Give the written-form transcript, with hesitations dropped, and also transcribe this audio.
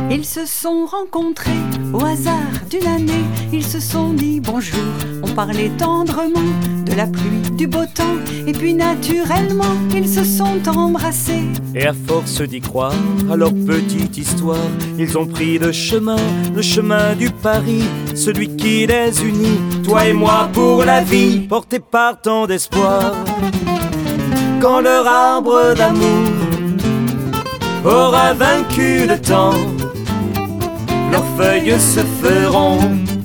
Ils se sont rencontrés au hasard d'une année. Ils se sont dit bonjour, on parlait tendrement de la pluie, du beau temps. Et puis naturellement, ils se sont embrassés. Et à force d'y croire à leur petite histoire, ils ont pris le chemin du pari, celui qui les unit, toi et moi pour la vie, portés par tant d'espoir. Quand leur arbre d'amour aura vaincu le temps, leurs feuilles se feront